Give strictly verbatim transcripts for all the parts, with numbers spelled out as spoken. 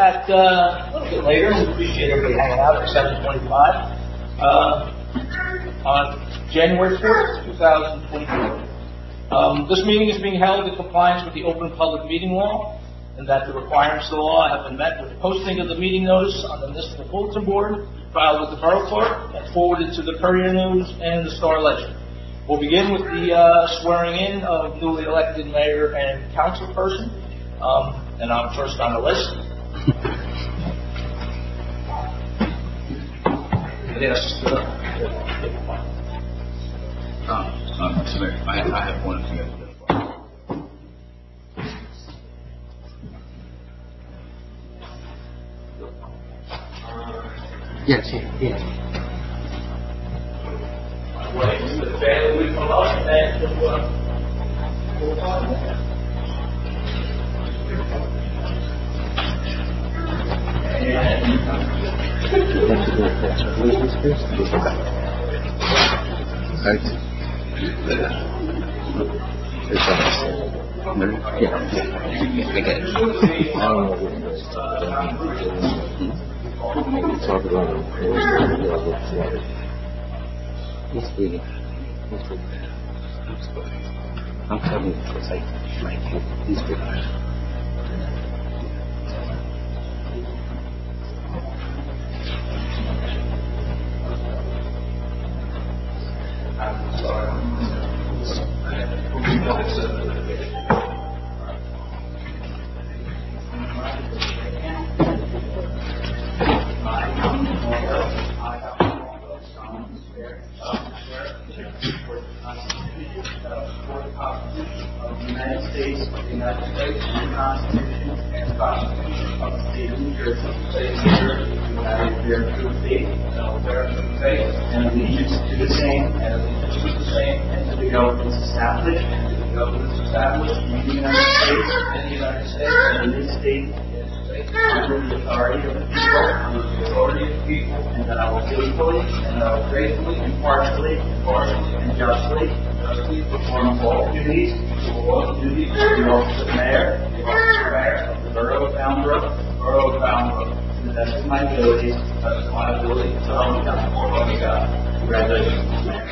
back uh, a little bit later. We appreciate everybody hanging out at seven twenty-five uh, on January fourth, twenty twenty-four. Um, this meeting is being held in compliance with the Open Public Meeting Law, and that the requirements of the law have been met with the posting of the meeting notice on the municipal bulletin board, filed with the Borough Clerk, and forwarded to the Courier News and the Star Ledger. We'll begin with the uh, swearing in of newly elected mayor and councilperson, um, and I'm first on the list. Yes. Uh, um, um, sorry, I, I have one to go. Yes, yes. Talk about it. He's reading. He's reading. I'm telling you, it's like, like, he's reading. I'm sorry. United States of the United States, the Constitution and the Constitution of the State of New Jersey, the State of New Jersey, and I will bear true faith, and I will bear true faith, and allegiance to the same, and allegiance to the same, and to the governments established, and to the governments established in the United States, and the United States, and in this state, under the authority of the people, under the authority of the people, and that I will faithfully, and that I will faithfully, impartially, impartially, and justly, justly perform all duties, all duties of the office of mayor, the office of mayor of the borough of Boundbrook, borough of Boundbrook, to the best of my abilities, to the best of my ability, so help me God. So help me God. Congratulations, Mayor.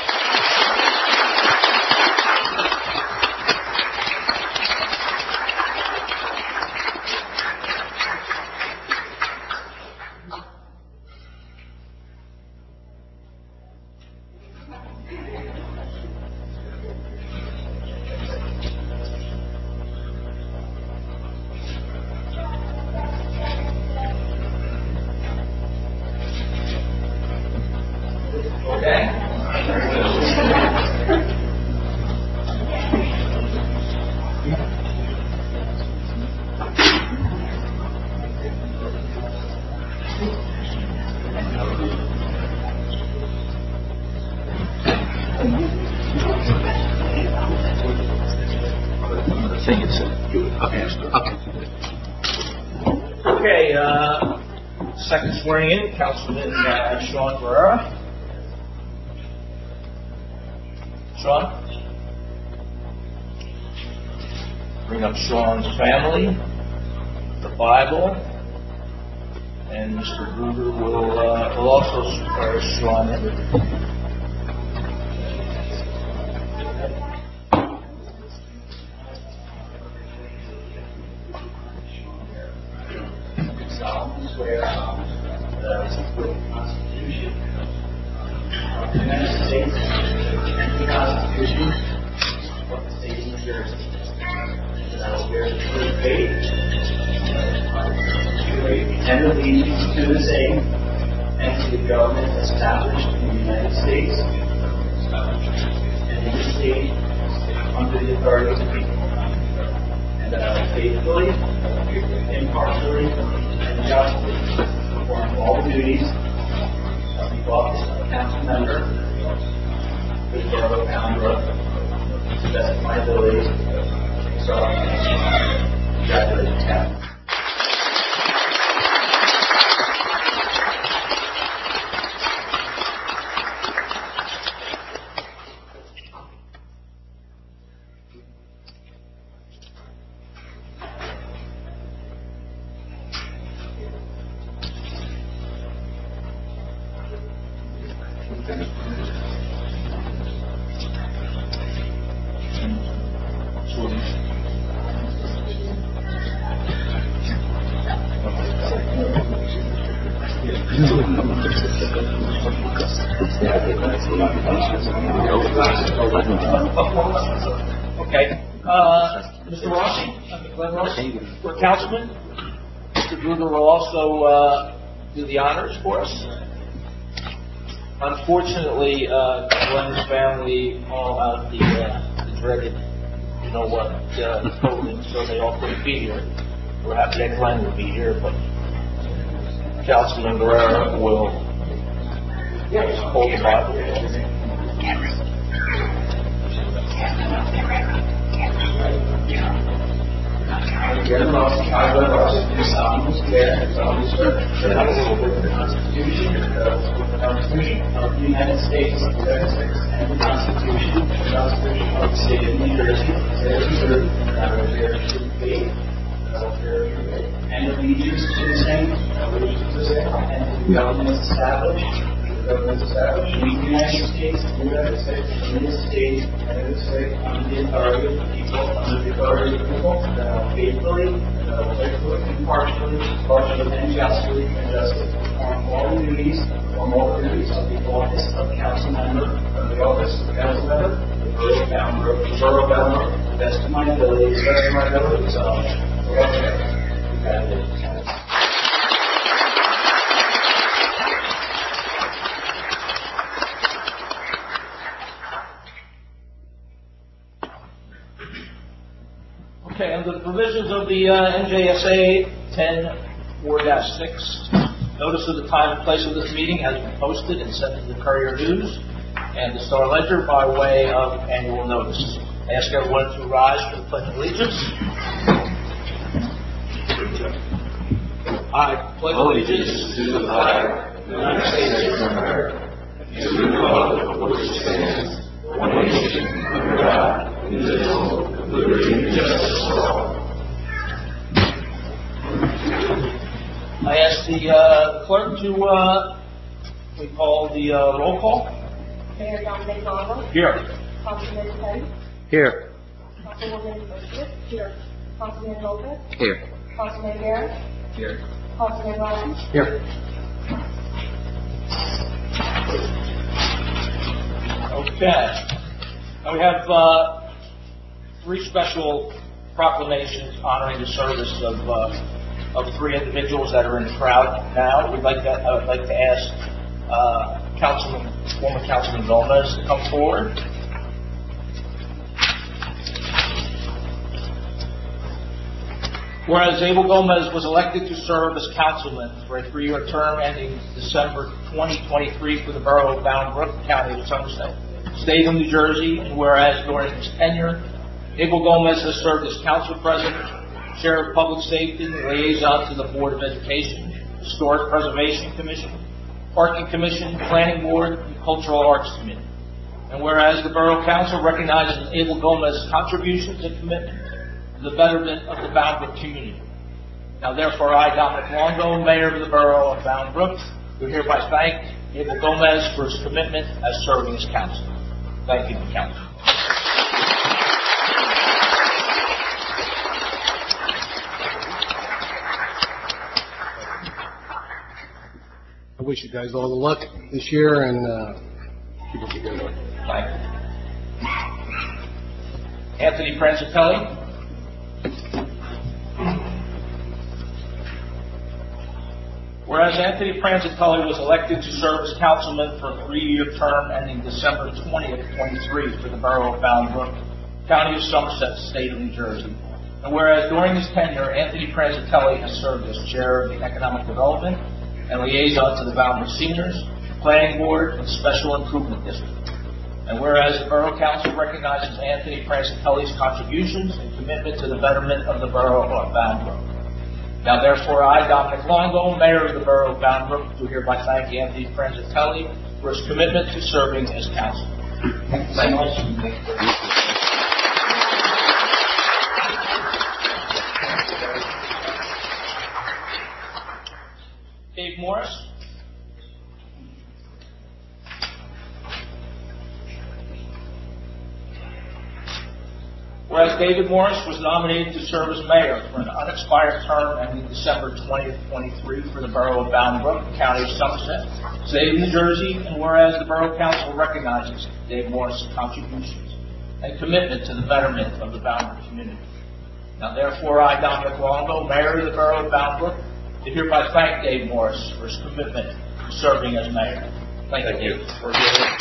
Okay, uh, second swearing in, Councilman uh, Sean Barrera. Sean? Bring up Sean's family, the Bible, and Mister Gruber will, uh, will also swear Sean in. Solemnly swear that I will support the Constitution of the United States and the Constitution of the State of New Jersey, that I will bear true faith and allegiance to the same and to the government established in the United States and in the state under the authority of the people, and that I will faithfully, impartially, and justly perform all the duties of the office of council member for the borough of Boundbrook to the best of my ability. So, congratulations, Captain. Okay. Uh, Mister Rossi, Glenn Rossi, for Councilman. Mister Gruber will also uh, do the honors for us. Unfortunately, uh, Glenn's family all have the, uh, the dreaded, you know what, uh, COVID, so they all couldn't be here. We're happy that Glenn will be here, but Councilman Guerrero will hold the Bible. Glenn Rossi, I, Glenn Rossi, do solemnly swear and solemnly swear that I will support the Constitution the Constitution of the United States of America and the Constitution the Constitution of the State of New Jersey, State of Missouri, and that I will bear true faith and allegiance to the same, allegiance to the same, and to the governments established, the governments established in the United States, the United States, in this state, and in this state, under the authority of the people, under the authority of the people, that I will faithfully, that I will faithfully, impartially, partially, and justly, and justly perform all the duties, perform all the duties of the office of council member, of the office of council member, the borough of Bound Brook, the borough of Bound Brook, to the best of my ability, to the best of my ability, so. Okay, under the provisions of the uh, N J S A ten four dash six, notice of the time and place of this meeting has been posted and sent to the Courier News and the Star Ledger by way of annual notice. I ask everyone to rise for the Pledge of Allegiance. I pledge allegiance to the flag of the United States of America and to the republic for which it stands, one nation under God, indivisible, with liberty and justice for all. I ask the uh, clerk to uh, we call the uh, roll call. Mayor Dominic Longo. Here. Councilman Petty. Here. Councilwoman Berkowitz. Here. Councilman Lopez. Here. Councilman Garrett. Here. Councilman Ryan. Here. Okay. Now we have uh, three special proclamations honoring the service of uh, of three individuals that are in the crowd now. We'd like to I would like to ask uh, Councilman, former Councilman Gomez, to come forward. Whereas Abel Gomez was elected to serve as councilman for a three-year term ending December twenty twenty-three for the borough of Bound Brook, county of Somerset, state of New Jersey, and whereas during his tenure, Abel Gomez has served as council president, chair of public safety, and liaison to the Board of Education, Historic Preservation Commission, Parking Commission, Planning Board, and Cultural Arts Committee. And whereas the Borough Council recognizes Abel Gomez's contributions and commitment to the betterment of the Bound Brook community. Now, therefore, I, Dominic Longo, Mayor of the Borough of Bound Brook, do hereby thank Abel Gomez for his commitment as serving as council. Thank you, Council. I wish you guys all the luck this year and uh, keep up the good work. Thank you. Anthony Franzitelli. Whereas Anthony Franzitelli was elected to serve as councilman for a three-year term ending December twentieth, twenty-three for the borough of Bound Brook, county of Somerset, state of New Jersey. And whereas during his tenure, Anthony Franzitelli has served as chair of the Economic Development and liaison to the Bound Brook Seniors, Planning Board, and Special Improvement District. And whereas the Borough Council recognizes Anthony Franzitelli's contributions and commitment to the betterment of the borough of Bound Brook. Now, therefore, I, Dominic Longo, Mayor of the Borough of Bound Brook, do hereby thank Anthony Franzitelli for his commitment to serving as council. Thank you. Dave Morris. Whereas David Morris was nominated to serve as mayor for an unexpired term ending December twentieth, twenty-three for the borough of Bound Brook, county of Somerset, state of New Jersey, and whereas the borough council recognizes Dave Morris' contributions and commitment to the betterment of the Bound Brook community. Now, therefore, I, Dominic Longo, mayor of the borough of Bound Brook, do hereby thank Dave Morris for his commitment to serving as mayor. Thank, thank you. you.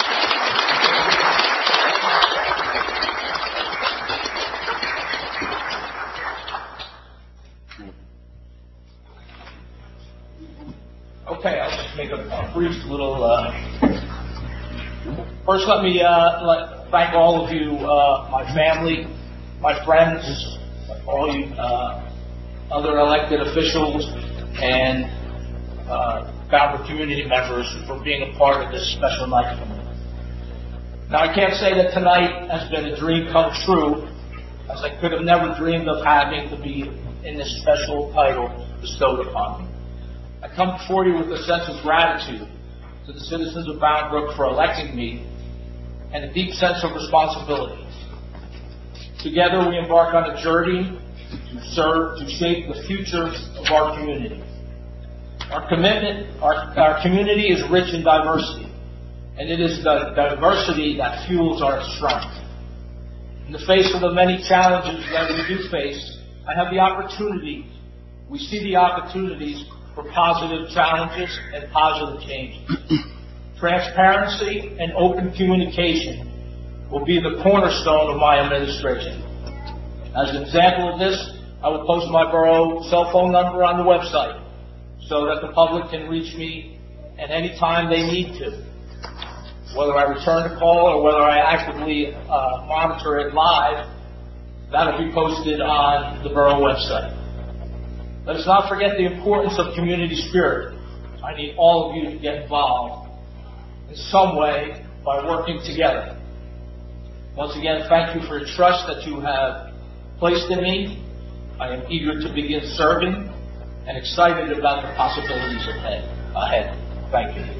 Okay, I'll just make a, a brief little. Uh, first, let me uh, let, thank all of you, uh, my family, my friends, all you uh, other elected officials, and uh, Bound Brook community members for being a part of this special night for me. Now, I can't say that tonight has been a dream come true, as I could have never dreamed of having to be in this special title bestowed upon me. I come before you with a sense of gratitude to the citizens of Bound Brook for electing me and a deep sense of responsibility. Together we embark on a journey to serve, to shape the future of our community. Our commitment, our, our community is rich in diversity, and it is the diversity that fuels our strength. In the face of the many challenges that we do face, I have the opportunity, we see the opportunities for positive challenges and positive changes. Transparency and open communication will be the cornerstone of my administration. As an example of this, I will post my borough cell phone number on the website so that the public can reach me at any time they need to. Whether I return the call or whether I actively uh, monitor it live, that'll be posted on the borough website. Let us not forget the importance of community spirit. I need all of you to get involved in some way by working together. Once again, thank you for the trust that you have placed in me. I am eager to begin serving and excited about the possibilities ahead. ahead. Thank you.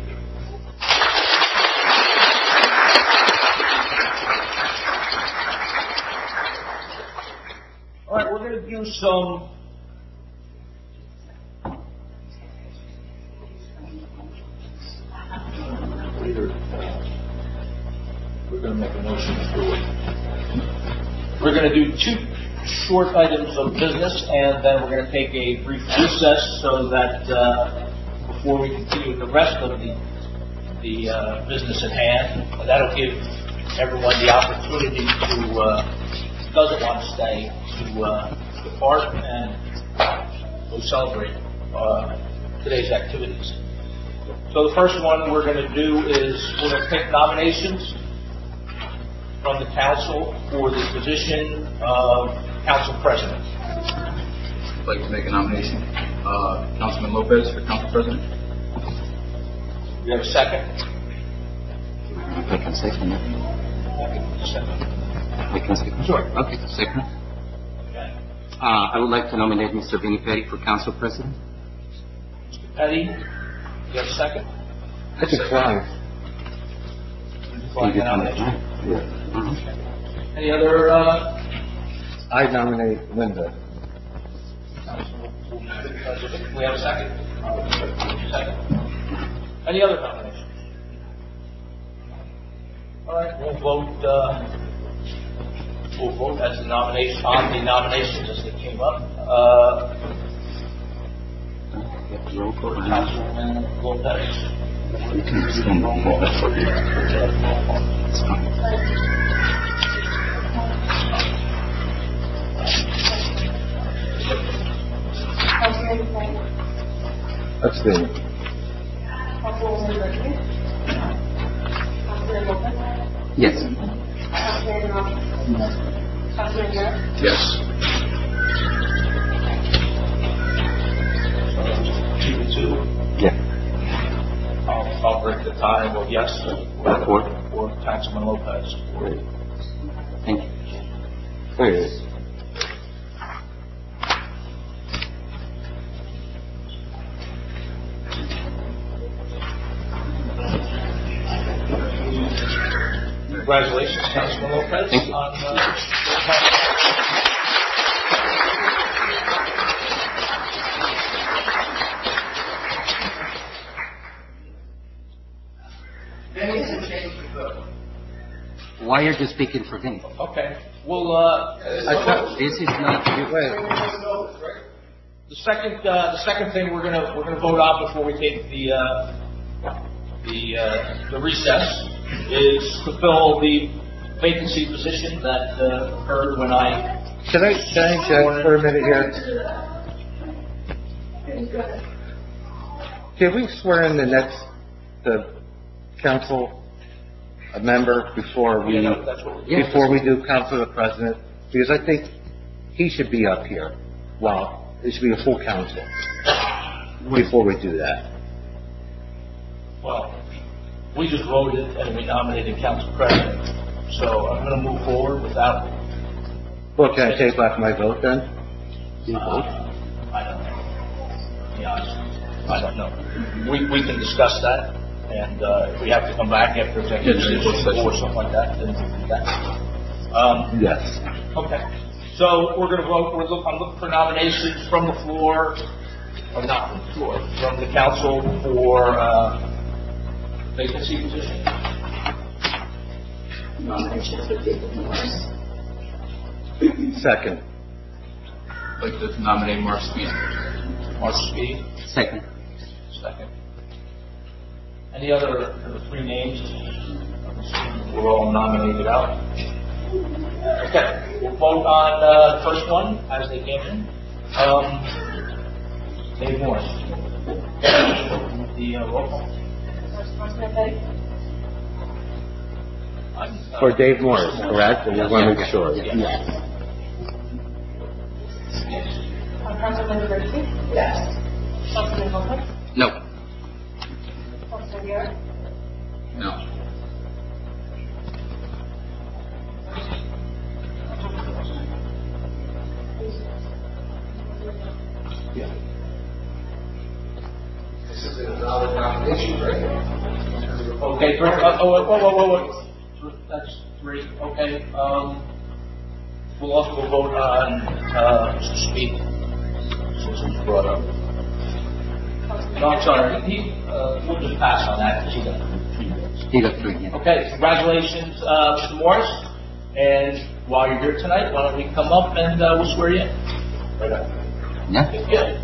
All right, we're going to do some We're going to make a motion to it. We're going to do two short items of business, and then we're going to take a brief recess so that uh, before we continue with the rest of the the uh, business at hand, and that'll give everyone the opportunity to uh, doesn't want to stay to uh, depart and go celebrate uh, today's activities. So the first one we're going to do is we're going to take nominations from the council for the position of council president. I'd like to make a nomination. Uh, Councilman Lopez for council president. You have a second? I can second it. Second. I can second. Sure. Okay, second. Okay. Uh, I would like to nominate Mister Vinnie Petty for council president. Mister Petty, you have a second? I can fly. Flying nomination. Yeah. Uh-huh. Any other? Uh, I nominate Linda. we have a second. Second. Any other nominations? All right, we'll vote. Uh, we'll vote as the nomination on the nominations as they came up. Uh, Roll call. Councilman Lopez. You can extend the roll for you. It's fine. Councilman Frank. Abstain. Councilwoman Berkman. Councilman Lopez. Yes. Councilman Ross. Councilman Garrett. Yes. Two to two. Yeah. I'll, I'll break the tie and vote yes For? for Councilman Lopez. Great. Thank you. There it is. Congratulations, Councilman Lopez. Thank you. On, uh, Why are you speaking for him? Okay. Well, uh, I thought this is not. Wait. the second, uh, the second thing we're gonna, we're gonna vote on before we take the, uh, the, uh, the recess is to fill the vacancy position that, uh, occurred when I. Can I, can I check for a minute here? Can we swear in the next, the council, a member before we, Yeah, no, that's what- yeah. before we do council the president? Because I think he should be up here. Well, it should be a full council before we do that. Well, we just voted and we nominated council president, so I'm gonna move forward without. Well, can I take back my vote then? Uh, I don't know. To be honest, I don't know. We, we can discuss that, and, uh, if we have to come back after executive session or something like that, then we can do that. Um, Yes. okay. So we're gonna vote, we're look, I'm looking for nominations from the floor, or not from the floor, from the council for, uh, vacancy position. Nominations for David Morris. Second. I'd like to nominate Mark Speed. Mark Speed, Second. second. Any other of the three names? We're all nominated out. Okay, we'll vote on uh, the first one as they came in. Um, Dave Morris. The uh, roll call. Councilman Petty. I'm, uh, For Dave Morris, correct? And we want to make sure. Yes. Yes. Uh, Councilman Bertie. Yes. Councilman Lopez. No. Councilman Guerra. No. Okay, three, uh, oh, whoa, whoa, whoa, whoa. That's three, okay, um, we'll also vote on, uh, Mister Speed, since it was brought up. No, I'm sorry, he, uh, we'll just pass on that, because he got three votes. He got three. Yeah. Okay, congratulations, uh, Mister Morris, and while you're here tonight, why don't we come up and, uh, we'll swear you in. Right up. Yeah. Yeah.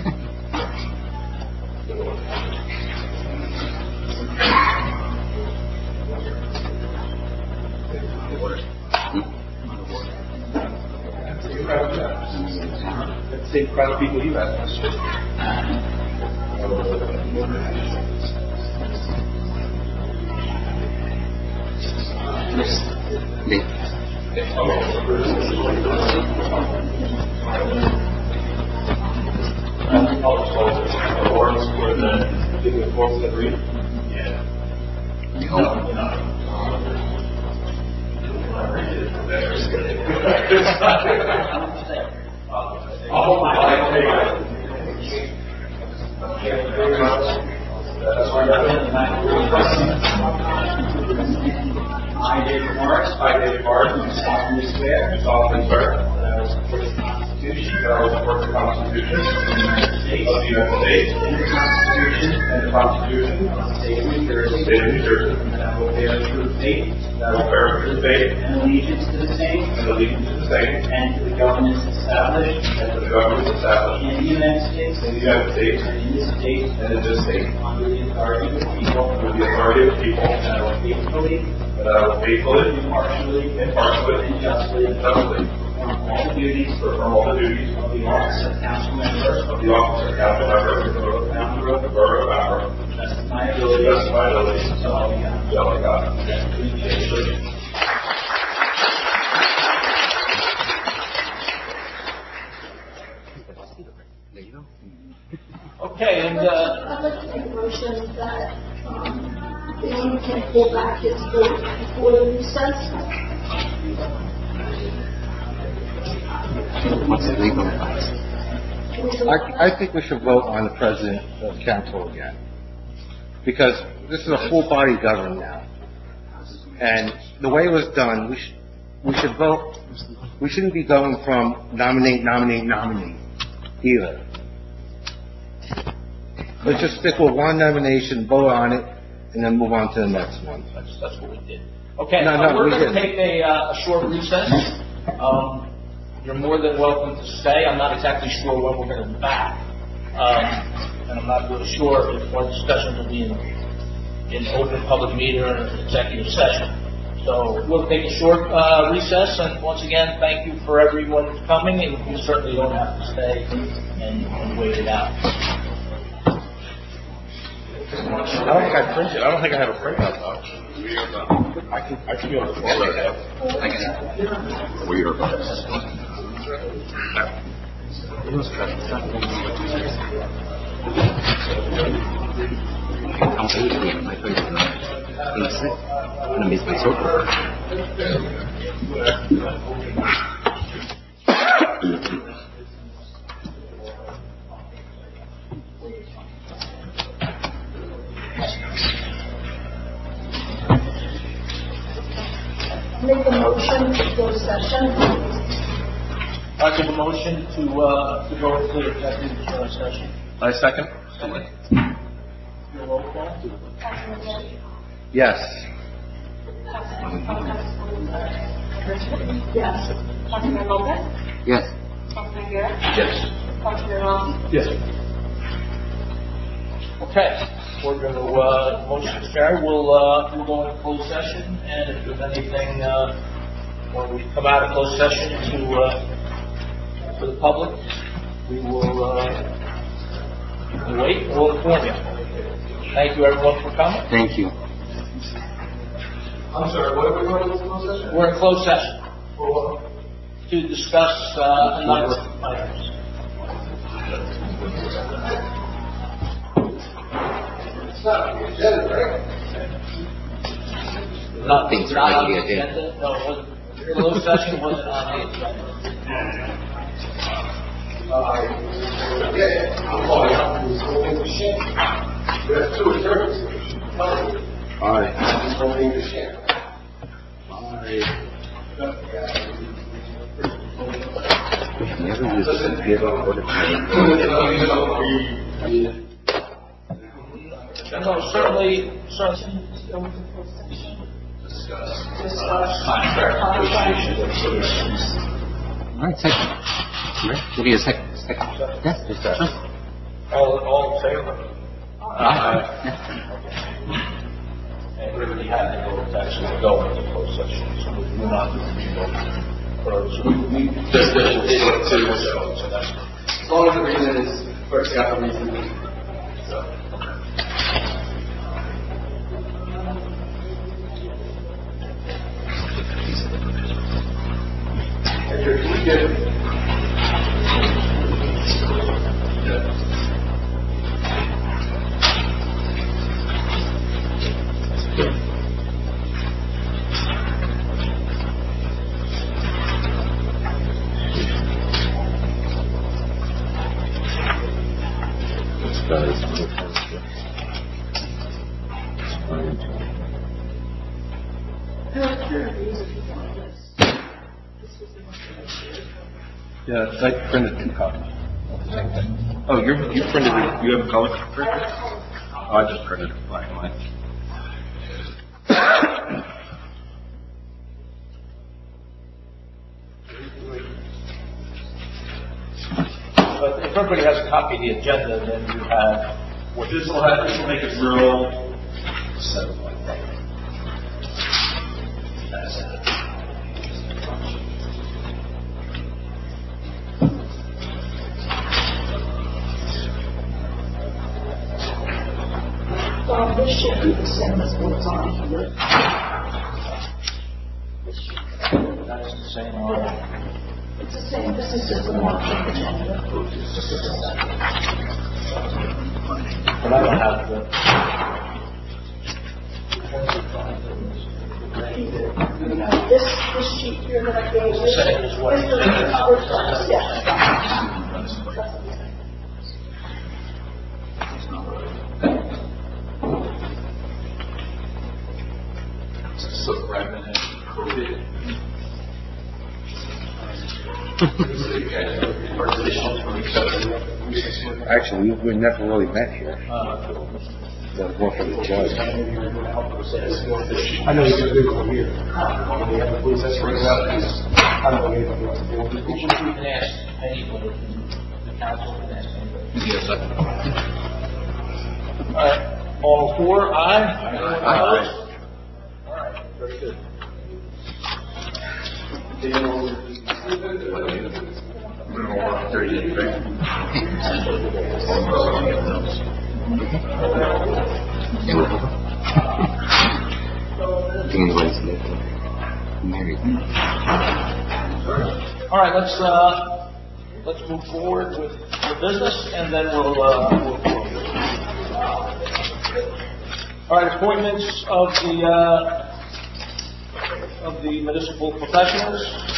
That's the same crowd of people you have. Me. Awards for the, the awards that read? Yeah. No, no. Oh, I, David Morris. I, David Morris. Do solemnly swear. Do solemnly swear. That I will support the Constitution. That I will support the Constitution of the United States. Of the United States. And the Constitution. And the Constitution of the State of New Jersey. State of New Jersey. And I will bear true faith. That I will bear true faith. And allegiance to the same. And allegiance to the same. And to the governments established. And to the governments established. In the United States. In the United States. And in this state. And in this state. Under the authority of the people. Under the authority of the people. And I will faithfully. That I will faithfully, impartially, impartially, and justly, and justly perform all the duties, perform all the duties of the office of council member, of the office of council member, of the borough of Borough, the borough of Borough, to the best of my ability, best of my ability, so help me God. So help me God. There you go. Okay, and, uh, I'd like to make a motion that, um, the owner can pull back his vote before the recess. What's the legal advice? I, I think we should vote on the president of council again. Because this is a full body government now. And the way it was done, we should, we should vote, we shouldn't be going from nominate, nominate, nominate either. Let's just stick with one nomination, vote on it, and then move on to the next one. That's, that's what we did. Okay, No, uh, no, we're we going to didn't. take a, uh, a short recess. Um, you're more than welcome to stay. I'm not exactly sure when we're going to be back. Um, and I'm not really sure if our discussions will be in, in open public meeting or an executive session. So we'll take a short uh, recess, and once again, thank you for everyone coming, and you certainly don't have to stay and, and wait it out. I don't think I printed. I don't think I have a printout though. I can. I can be on the phone. We are. I'm eighty. My face is eighty-six. I'm gonna miss my circle. Make a motion to close session. I give a motion to, uh, to go into executive uh, session. I second. Your roll call? Yes. Yes. Councilman Lopez? Yes. Councilman Guerra? Yes. Councilman Rossi? Yes. Okay, we're going to, uh, motion is carried. We'll, uh, we'll go into closed session, and if there's anything, uh, when we come out of closed session to, uh, to the public, we will, uh, wait, we'll inform you. Thank you everyone for coming. Thank you. I'm sorry, what are we going to close session? We're in closed session For what? to discuss, uh, a number of items. It's not on the agenda, right? Not, Things are not on on the the agenda. agenda, no, it wasn't, closed session wasn't on the agenda. Uh, yeah, I'm calling out this holding the share. We have two attorneys. Aye. He's holding the share. Never used to give up for the time. No, certainly, certainly. All right, second. Right. Give me a second. Second. Yes, just that. All, all in favor? Aye. And we already had to go, to actually go into closed session, so we're not going to be voting. So we, we just did it, did it, so that's. As long as the reason is, first got the reason. So. Yeah, I printed two copies. Oh, you're, you printed it, you have a color printer? Oh, I just printed it black and white. But if everybody has a copy of the agenda, then you have. What this will have, this will make it real settled like that. Um, this should be the same as what's on here. That's the same order. It's the same, this is just the markup agenda. But I don't have the. This, this sheet here that I gave you. It's the same as what- This is the first one, yeah. So, right then, COVID. Actually, we we never really met here. Uh, The one for the judge. I know you're going to go here. We have a police escort out. I don't know anything about the board. You can ask anybody, the council can ask anybody. Yes, sir. All right, all four, aye? Anyone Aye. opposed? All right, very good. Thirty days, right? All right, let's, uh, let's move forward with the business, and then we'll, uh, we'll close. All right, appointments of the, uh, of the municipal professionals.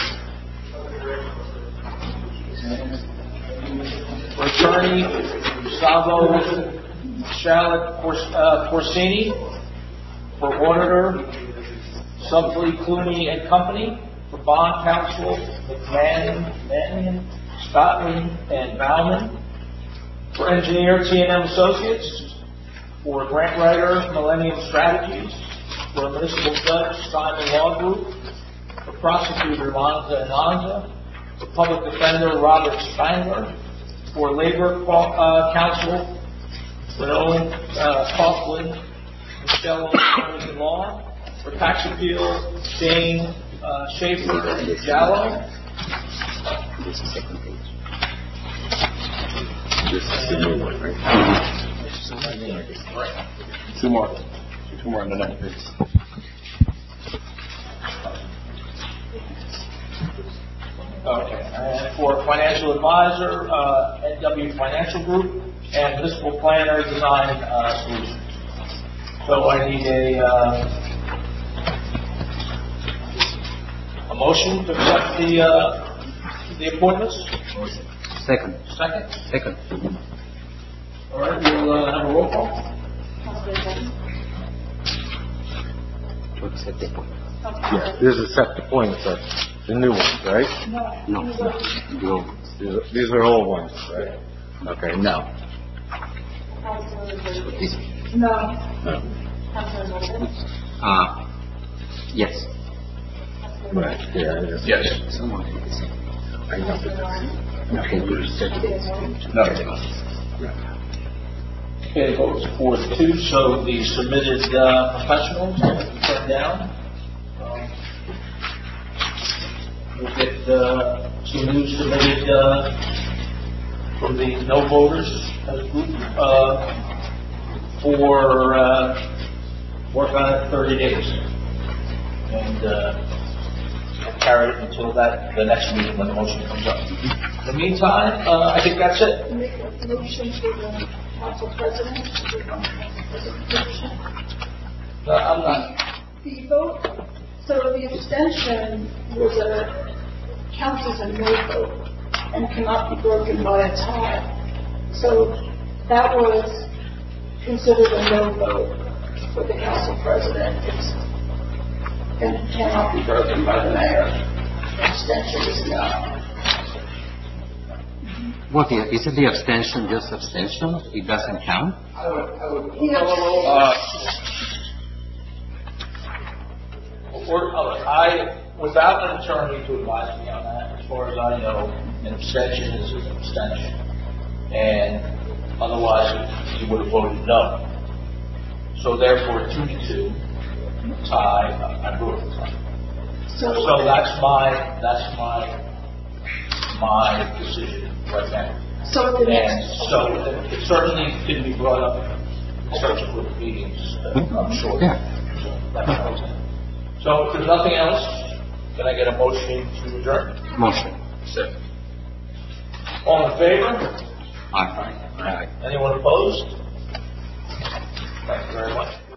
For attorney, Gustavo Shalit Corsini. For auditor, Subfleet Clooney and Company. For bond counsel, McMahon, Mannion, Scotland, and Bauman. For engineer, T and M Associates. For grant writer, Millennium Strategies. For municipal judge, Simon Law Group. For prosecutor, Lanza and Lanza. For public defender, Robert Spangler. For labor uh, counsel, Renone uh, Coughlin, Michelle Attorney Law. For tax appeal, Shane uh, Schaefer Jallo. This is second page. This is the new one, right? Two more. Two more on the next page. Okay. And for financial advisor, uh, N W Financial Group, and municipal planner, Design uh, Solutions. So I need a uh, a motion to accept the uh, the appointments. Second. Second. Second. All right. We'll uh, have a roll call. Councilman To accept the appointment. Bowman? Yeah, this is accept appointments, sir. The new ones, right? No. No. The old ones. These are, these are old ones, right? Okay, no. Councilman Bowman? These, No. no. Councilman Bowman? Uh, yes. Right, yeah. it is. Yes. Someone did this. I know. Okay, but you said it. No. Okay, votes four to two. So the submitted uh, professionals will be turned down. Um, We'll get uh, some news submitted uh, from the no voters as a group uh, for uh, work on it thirty days. And uh, carry it until that the next meeting when the motion comes up. In the meantime, uh, I think that's it. Make a motion for the council president. Position. Uh, I'm not. The vote, so the abstention was a, counts as a no vote and cannot be broken by a tie. So that was considered a no vote for the council president. It's, and cannot be broken by the mayor. Abstention is no. What, the- isn't the abstention just abstention? It doesn't count? Yes. Uh, or, uh, I, without an attorney to advise me on that, as far as I know, an abstention is an abstention. And otherwise, you would have voted no. So therefore, two to two, tie, I voted tie. So, So that's my, that's my, my decision right now. so the And next, so it certainly can be brought up in subsequent meetings, uh, I'm sure. Yeah. So that's what I was saying. So if there's nothing else, can I get a motion to adjourn? Motion. Second. All in favor? Aye. Anyone opposed? Thank you very much.